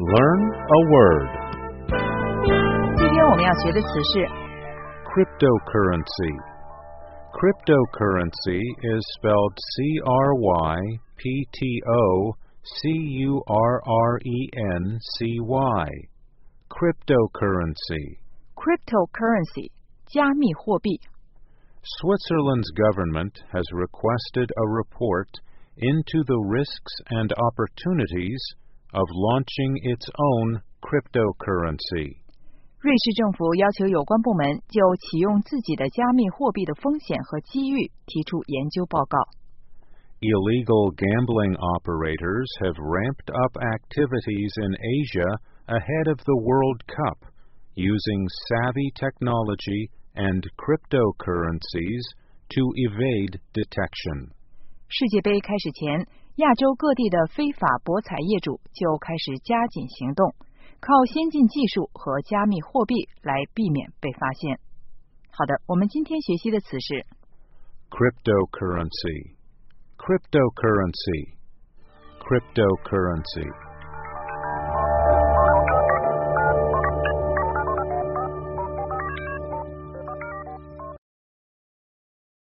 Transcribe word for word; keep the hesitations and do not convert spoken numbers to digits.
Learn a word. 今天我们要学的词是 Cryptocurrency. Cryptocurrency is spelled C R Y P T O C U R R E N C Y. Cryptocurrency. cryptocurrency 加密货币。 Switzerland's government has requested a report into the risks and opportunities of launching its own cryptocurrency. 瑞士政府要求有关部门就启用自己的加密货币的风险和机遇提出研究报告。 Illegal gambling operators have ramped up activities in Asia ahead of the World Cup, using savvy technology and cryptocurrencies to evade detection. 世界杯开始前，亚洲各地的非法博彩业主就开始加紧行动，靠先进技术和加密货币来避免被发现。好的，我们今天学习的词是 Cryptocurrency. Cryptocurrency. Cryptocurrency.